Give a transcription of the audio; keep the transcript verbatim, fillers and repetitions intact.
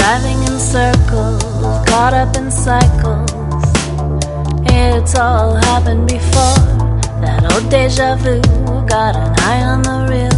driving in circles, caught up in cycles. It's all happened before. That old deja vu, got an eye on the real.